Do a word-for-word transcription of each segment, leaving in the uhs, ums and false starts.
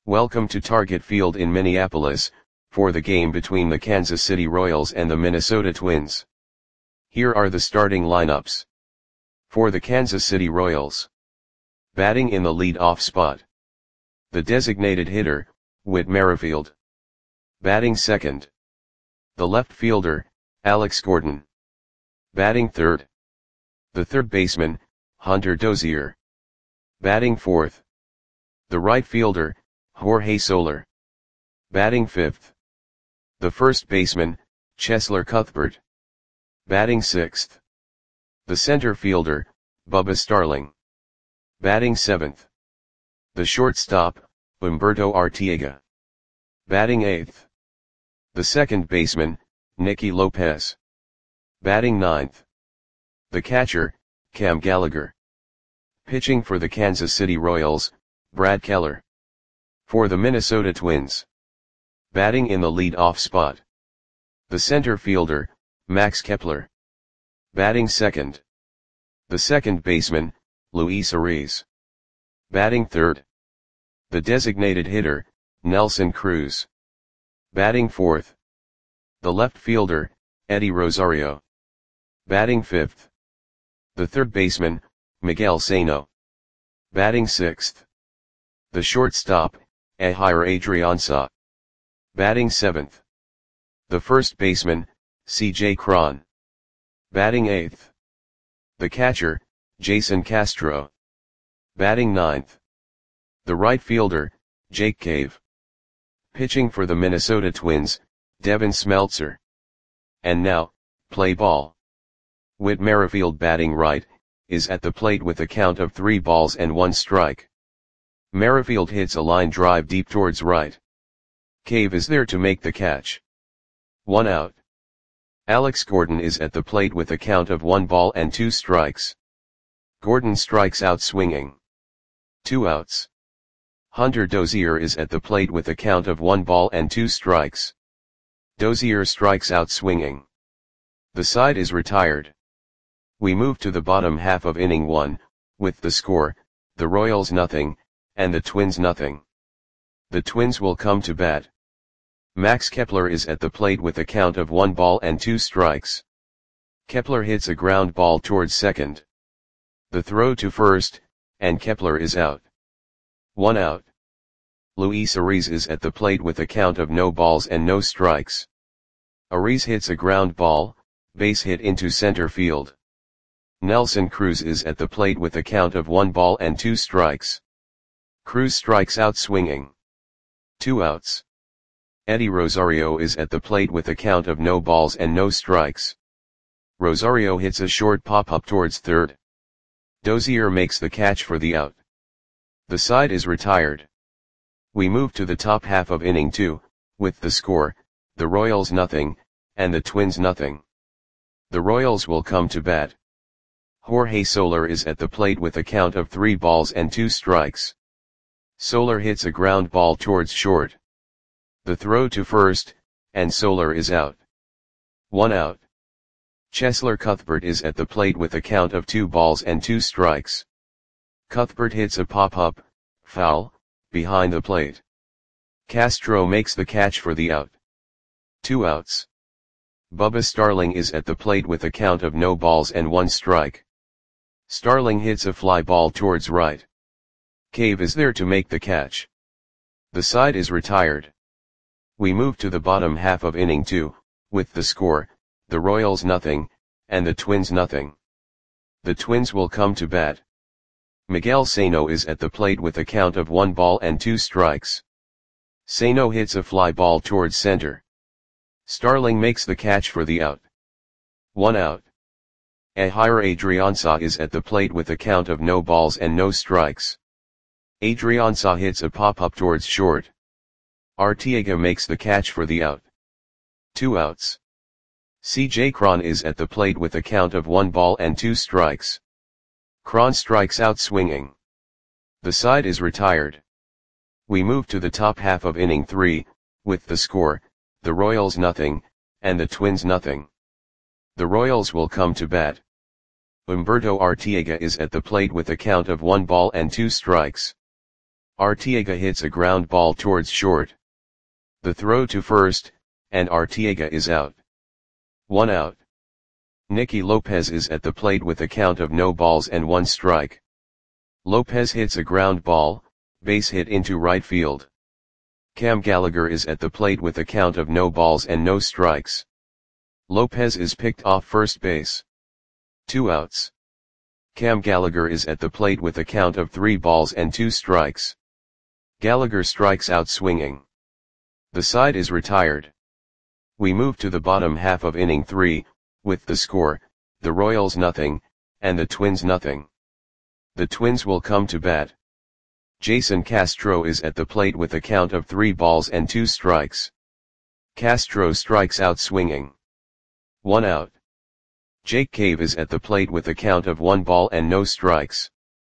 Welcome to Target Field in Minneapolis, for the game between the Kansas City Royals and the Minnesota Twins. Here are the starting lineups. For the Kansas City Royals. Batting in the lead-off spot. The designated hitter, Whit Merrifield. Batting second. The left fielder, Alex Gordon. Batting third. The third baseman, Hunter Dozier. Batting fourth. The right fielder, Jorge Soler. Batting fifth. The first baseman, Cheslor Cuthbert. Batting sixth. The center fielder, Bubba Starling. Batting seventh. The shortstop, Humberto Arteaga. Batting eighth. The second baseman, Nicky Lopez. Batting ninth. The catcher, Cam Gallagher. Pitching for the Kansas City Royals, Brad Keller. For the Minnesota Twins. Batting in the lead-off spot. The center fielder, Max Kepler. Batting second. The second baseman, Luis Ariz. Batting third. The designated hitter, Nelson Cruz. Batting fourth. The left fielder, Eddie Rosario. Batting fifth. The third baseman, Miguel Sano. Batting sixth. The shortstop, Ehire Adrianza. Batting seventh. The first baseman, C J Cron. Batting eighth. The catcher, Jason Castro. Batting ninth. The right fielder, Jake Cave. Pitching for the Minnesota Twins, Devin Smeltzer. And now, play ball. Whit Merrifield batting right, is at the plate with a count of three balls and one strike. Merrifield hits a line drive deep towards right. Cave is there to make the catch. One out. Alex Gordon is at the plate with a count of one ball and two strikes. Gordon strikes out swinging. Two outs. Hunter Dozier is at the plate with a count of one ball and two strikes. Dozier strikes out swinging. The side is retired. We move to the bottom half of inning one, with the score, the Royals nothing, and the Twins nothing. The Twins will come to bat. Max Kepler is at the plate with a count of one ball and two strikes. Kepler hits a ground ball towards second. The throw to first, and Kepler is out. One out. Luis Ariz is at the plate with a count of no balls and no strikes. Ariz hits a ground ball, base hit into center field. Nelson Cruz is at the plate with a count of one ball and two strikes. Cruz strikes out swinging. Two outs. Eddie Rosario is at the plate with a count of no balls and no strikes. Rosario hits a short pop-up towards third. Dozier makes the catch for the out. The side is retired. We move to the top half of inning two, with the score, the Royals nothing, and the Twins nothing. The Royals will come to bat. Jorge Soler is at the plate with a count of three balls and two strikes. Soler hits a ground ball towards short. The throw to first, and Soler is out. One out. Cheslor Cuthbert is at the plate with a count of two balls and two strikes. Cuthbert hits a pop-up, foul, behind the plate. Castro makes the catch for the out. Two outs. Bubba Starling is at the plate with a count of no balls and one strike. Starling hits a fly ball towards right. Cave is there to make the catch. The side is retired. We move to the bottom half of inning two, with the score, the Royals nothing, and the Twins nothing. The Twins will come to bat. Miguel Sano is at the plate with a count of one ball and two strikes. Sano hits a fly ball towards center. Starling makes the catch for the out. One out. Ehire Adrianza is at the plate with a count of no balls and no strikes. Adrianza hits a pop-up towards short. Arteaga makes the catch for the out. Two outs. C J Cron is at the plate with a count of one ball and two strikes. Cron strikes out swinging. The side is retired. We move to the top half of inning three, with the score, the Royals nothing, and the Twins nothing. The Royals will come to bat. Humberto Arteaga is at the plate with a count of one ball and two strikes. Arteaga hits a ground ball towards short. The throw to first, and Arteaga is out. One out. Nicky Lopez is at the plate with a count of no balls and one strike. Lopez hits a ground ball, base hit into right field. Cam Gallagher is at the plate with a count of no balls and no strikes. Lopez is picked off first base. Two outs. Cam Gallagher is at the plate with a count of three balls and two strikes. Gallagher strikes out swinging. The side is retired. We move to the bottom half of inning three, with the score, the Royals nothing, and the Twins nothing. The Twins will come to bat. Jason Castro is at the plate with a count of three balls and two strikes. Castro strikes out swinging. One out. Jake Cave is at the plate with a count of one ball and no strikes.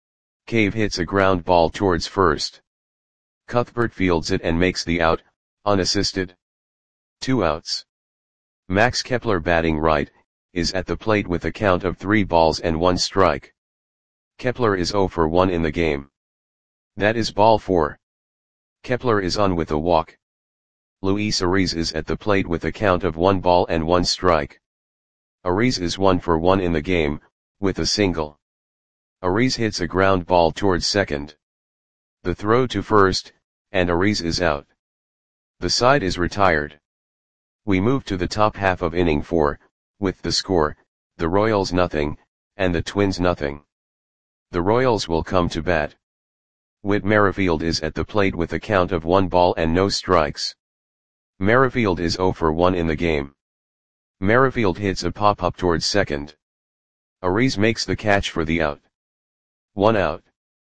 Cave hits a ground ball towards first. Cuthbert fields it and makes the out, unassisted. Two outs. Max Kepler, batting right, is at the plate with a count of three balls and one strike. Kepler is oh for one in the game. That is ball four. Kepler is on with a walk. Luis Ariz is at the plate with a count of one ball and one strike. Ariz is one for one in the game, with a single. Ariz hits a ground ball towards second. The throw to first, and Ariz is out. The side is retired. We move to the top half of inning four, with the score, the Royals nothing, and the Twins nothing. The Royals will come to bat. Whit Merrifield is at the plate with a count of one ball and no strikes. Merrifield is oh for one in the game. Merrifield hits a pop-up towards second. Ariz makes the catch for the out. One out.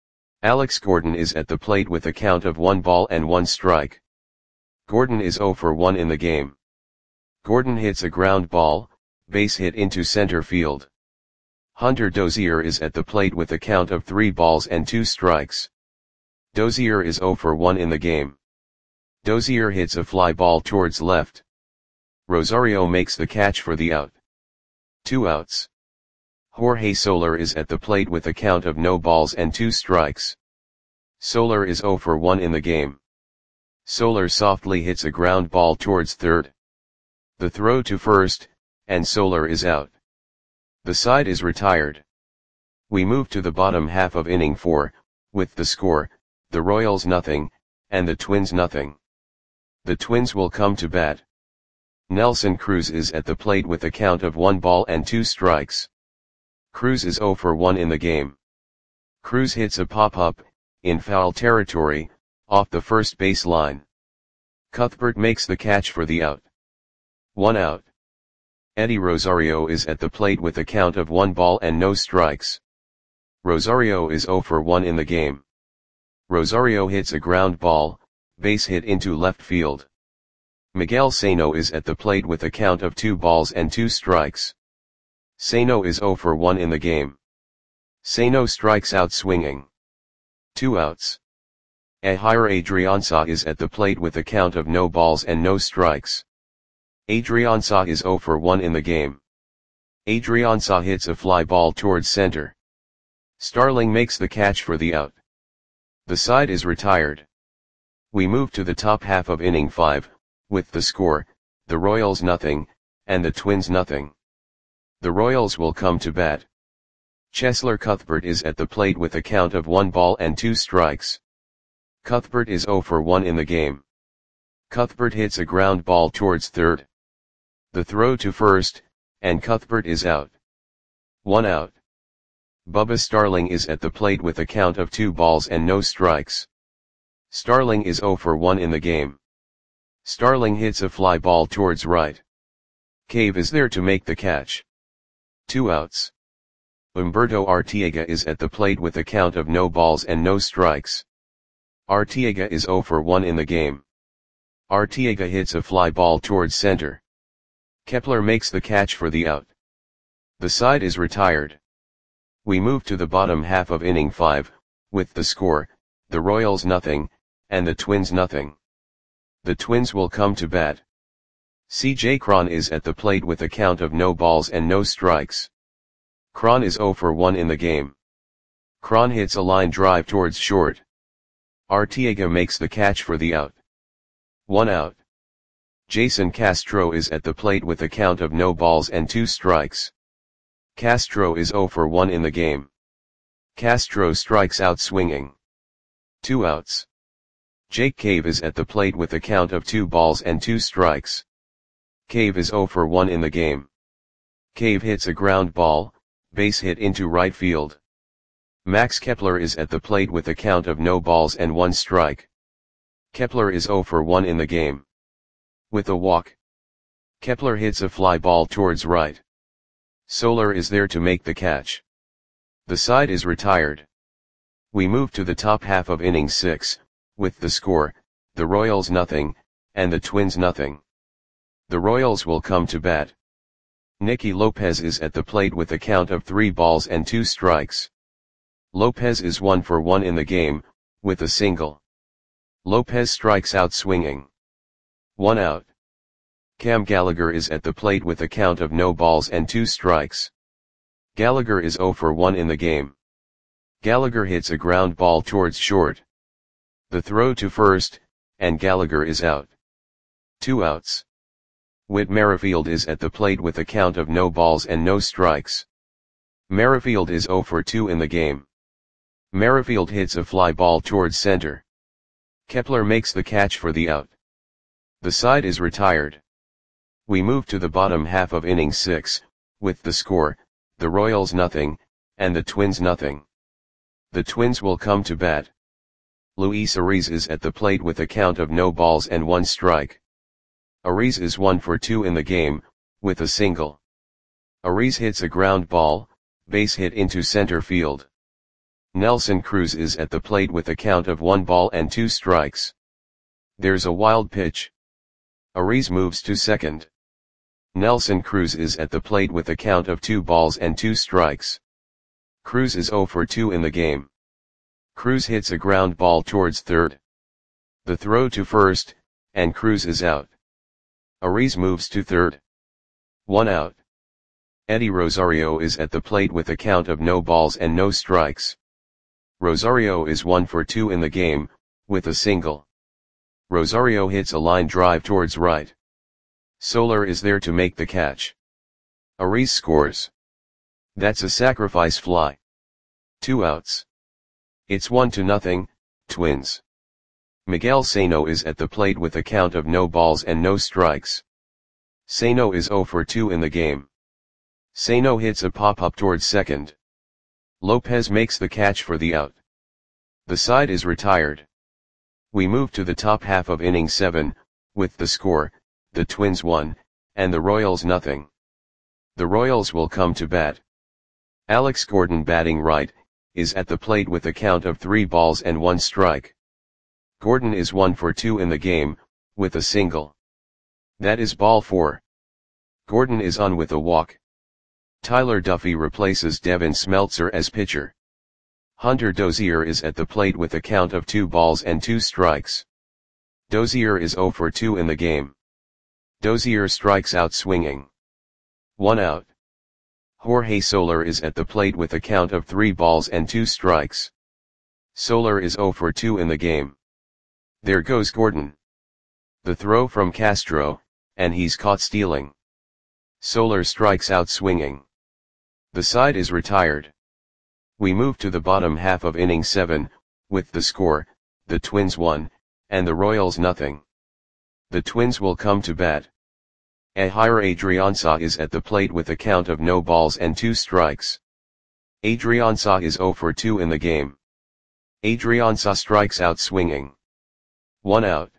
Alex Gordon is at the plate with a count of one ball and one strike. Gordon is oh for one in the game. Gordon hits a ground ball, base hit into center field. Hunter Dozier is at the plate with a count of three balls and two strikes. Dozier is oh for one in the game. Dozier hits a fly ball towards left. Rosario makes the catch for the out. Two outs. Jorge Soler is at the plate with a count of no balls and two strikes. Soler is oh for one in the game. Soler softly hits a ground ball towards third. The throw to first, and Soler is out. The side is retired. We move to the bottom half of inning four, with the score, the Royals nothing, and the Twins nothing. The Twins will come to bat. Nelson Cruz is at the plate with a count of one ball and two strikes. Cruz is oh for one in the game. Cruz hits a pop-up, in foul territory, off the first base line. Cuthbert makes the catch for the out. One out. Eddie Rosario is at the plate with a count of one ball and no strikes. Rosario is oh for one in the game. Rosario hits a ground ball, base hit into left field. Miguel Sano is at the plate with a count of two balls and two strikes. Sano is oh for one in the game. Sano strikes out swinging. Two outs. Ehire Adrianza is at the plate with a count of no balls and no strikes. Adrianza is oh for one in the game. Adrianza hits a fly ball towards center. Starling makes the catch for the out. The side is retired. We move to the top half of inning five, with the score, the Royals nothing, and the Twins nothing. The Royals will come to bat. Cheslor Cuthbert is at the plate with a count of one ball and two strikes. Cuthbert is oh for one in the game. Cuthbert hits a ground ball towards third. The throw to first, and Cuthbert is out. One out. Bubba Starling is at the plate with a count of two balls and no strikes. Starling is oh for one in the game. Starling hits a fly ball towards right. Cave is there to make the catch. Two outs. Humberto Arteaga is at the plate with a count of no balls and no strikes. Arteaga is oh for one in the game. Arteaga hits a fly ball towards center. Kepler makes the catch for the out. The side is retired. We move to the bottom half of inning five, with the score, the Royals nothing, and the Twins nothing. The Twins will come to bat. C J Cron is at the plate with a count of no balls and no strikes. Cron is oh for one in the game. Cron hits a line drive towards short. Arteaga makes the catch for the out. One out. Jason Castro is at the plate with a count of no balls and two strikes. Castro is zero for one in the game. Castro strikes out swinging. Two outs. Jake Cave is at the plate with a count of two balls and two strikes. Cave is zero for one in the game. Cave hits a ground ball, base hit into right field. Max Kepler is at the plate with a count of no balls and one strike. Kepler is zero for one in the game. With a walk. Kepler hits a fly ball towards right. Soler is there to make the catch. The side is retired. We move to the top half of inning six, with the score, the Royals nothing, and the Twins nothing. The Royals will come to bat. Nicky Lopez is at the plate with a count of three balls and two strikes. Lopez is one for one in the game, with a single. Lopez strikes out swinging. One out. Cam Gallagher is at the plate with a count of no balls and two strikes. Gallagher is zero for one in the game. Gallagher hits a ground ball towards short. The throw to first, and Gallagher is out. Two outs. Whit Merrifield is at the plate with a count of no balls and no strikes. Merrifield is zero for two in the game. Merrifield hits a fly ball towards center. Kepler makes the catch for the out. The side is retired. We move to the bottom half of inning six, with the score, the Royals nothing, and the Twins nothing. The Twins will come to bat. Luis Ariz is at the plate with a count of no balls and one strike. Ariz is one for two in the game, with a single. Ariz hits a ground ball, base hit into center field. Nelson Cruz is at the plate with a count of one ball and two strikes. There's a wild pitch. Ariz moves to second. Nelson Cruz is at the plate with a count of two balls and two strikes. Cruz is zero for two in the game. Cruz hits a ground ball towards third. The throw to first, and Cruz is out. Ariz moves to third. One out. Eddie Rosario is at the plate with a count of no balls and no strikes. Rosario is one for two in the game, with a single. Rosario hits a line drive towards right. Soler is there to make the catch. Ariz scores. That's a sacrifice fly. Two outs. It's one to nothing, Twins. Miguel Sano is at the plate with a count of no balls and no strikes. Sano is zero for two in the game. Sano hits a pop-up towards second. Lopez makes the catch for the out. The side is retired. We move to the top half of inning seven, with the score, the Twins one, and the Royals nothing. The Royals will come to bat. Alex Gordon batting right, is at the plate with a count of three balls and one strike. Gordon is one for two in the game, with a single. That is ball four. Gordon is on with a walk. Tyler Duffy replaces Devin Smeltzer as pitcher. Hunter Dozier is at the plate with a count of two balls and two strikes. Dozier is zero for two in the game. Dozier strikes out swinging. One out. Jorge Soler is at the plate with a count of three balls and two strikes. Soler is zero for two in the game. There goes Gordon. The throw from Castro, and he's caught stealing. Soler strikes out swinging. The side is retired. We move to the bottom half of inning seven, with the score, the Twins one, and the Royals nothing. The Twins will come to bat. Ehire Adrianza is at the plate with a count of no balls and two strikes. Adrianza is zero for two in the game. Adrianza strikes out swinging. One out.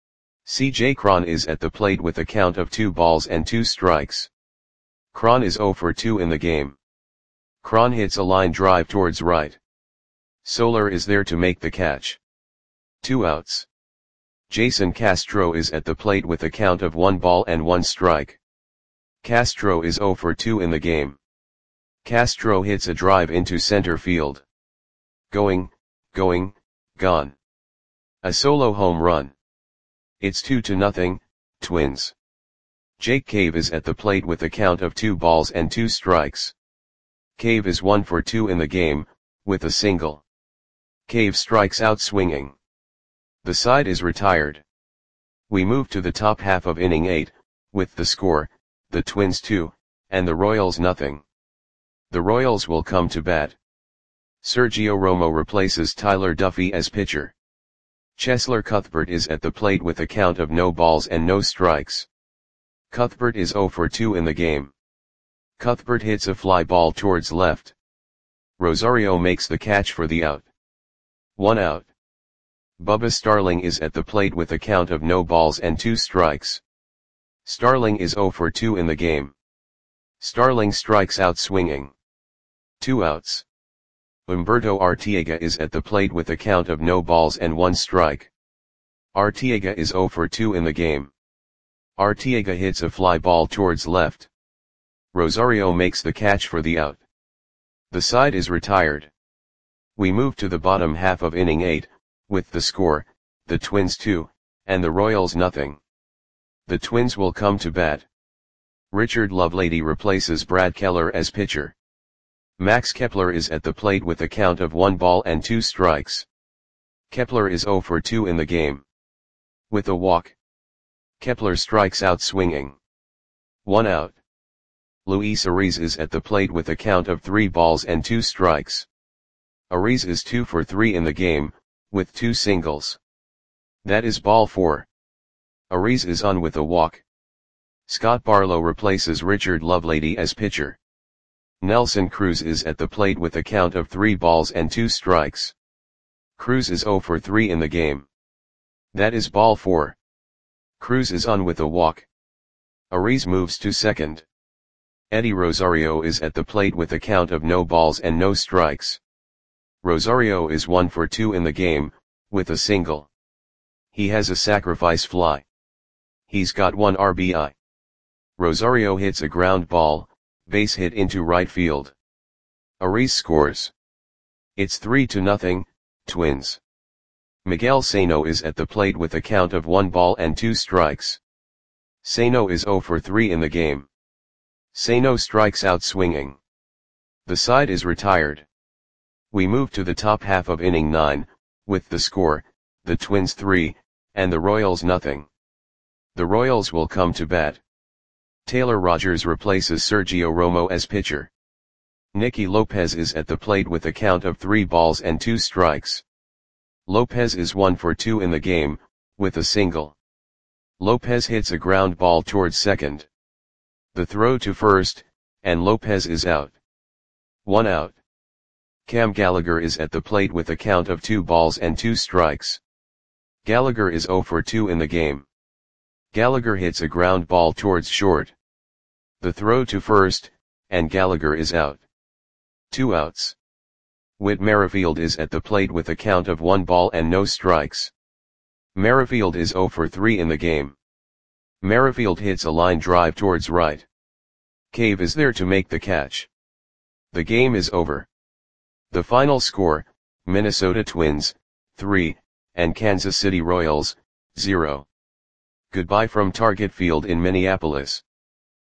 C J Cron is at the plate with a count of two balls and two strikes. Cron is zero for two in the game. Cron hits a line drive towards right. Soler is there to make the catch. Two outs. Jason Castro is at the plate with a count of one ball and one strike. Castro is zero for two in the game. Castro hits a drive into center field. Going, going, gone. A solo home run. It's two to nothing, Twins. Jake Cave is at the plate with a count of two balls and two strikes. Cave is one for two in the game, with a single. Cave strikes out swinging. The side is retired. We move to the top half of inning eight, with the score, the Twins two, and the Royals nothing. The Royals will come to bat. Sergio Romo replaces Tyler Duffey as pitcher. Cheslor Cuthbert is at the plate with a count of no balls and no strikes. Cuthbert is oh for two in the game. Cuthbert hits a fly ball towards left. Rosario makes the catch for the out. One out. Bubba Starling is at the plate with a count of no balls and two strikes. Starling is oh for two in the game. Starling strikes out swinging. Two outs. Humberto Arteaga is at the plate with a count of no balls and one strike. Arteaga is oh for two in the game. Arteaga hits a fly ball towards left. Rosario makes the catch for the out. The side is retired. We move to the bottom half of inning eight, with the score, the Twins two, and the Royals nothing. The Twins will come to bat. Richard Lovelady replaces Brad Keller as pitcher. Max Kepler is at the plate with a count of one ball and two strikes. Kepler is oh for two in the game. With a walk. Kepler strikes out swinging. One out. Luis Ariz is at the plate with a count of three balls and two strikes. Ariz is two for three in the game, with two singles. That is ball four. Ariz is on with a walk. Scott Barlow replaces Richard Lovelady as pitcher. Nelson Cruz is at the plate with a count of three balls and two strikes. Cruz is oh for three in the game. That is ball four. Cruz is on with a walk. Ariz moves to second. Eddie Rosario is at the plate with a count of no balls and no strikes. Rosario is one for two in the game, with a single. He has a sacrifice fly. He's got one R B I. Rosario hits a ground ball, base hit into right field. Ariz scores. It's three to nothing, Twins. Miguel Sano is at the plate with a count of one ball and two strikes. Sano is oh for three in the game. Sano strikes out swinging. The side is retired. We move to the top half of inning nine, with the score, the Twins three, and the Royals nothing. The Royals will come to bat. Taylor Rogers replaces Sergio Romo as pitcher. Nicky Lopez is at the plate with a count of three balls and two strikes. Lopez is one for two in the game, with a single. Lopez hits a ground ball towards second. The throw to first, and Lopez is out. One out. Cam Gallagher is at the plate with a count of two balls and two strikes. Gallagher is oh for two in the game. Gallagher hits a ground ball towards short. The throw to first, and Gallagher is out. Two outs. Whit Merrifield is at the plate with a count of one ball and no strikes. Merrifield is oh for three in the game. Merrifield hits a line drive towards right. Cave is there to make the catch. The game is over. The final score, Minnesota Twins, three, and Kansas City Royals, zero. Goodbye from Target Field in Minneapolis.